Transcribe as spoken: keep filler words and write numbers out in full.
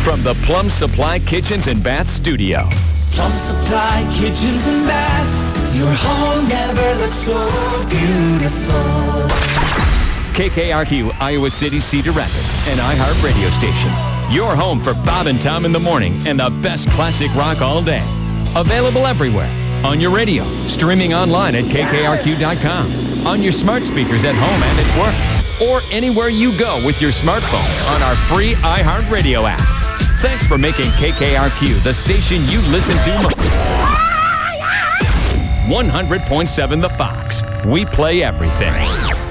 from the Plum Supply Kitchens and Bath Studio. Plum Supply Kitchens and Baths. Your home never looks so beautiful. K K R Q, Iowa City, Cedar Rapids, an iHeart radio station. Your home for Bob and Tom in the morning and the best classic rock all day. Available everywhere. On your radio, streaming online at K K R Q dot com, on your smart speakers at home and at work, or anywhere you go with your smartphone on our free iHeart Radio app. Thanks for making K K R Q the station you listen to most. one hundred point seven The Fox. We play everything.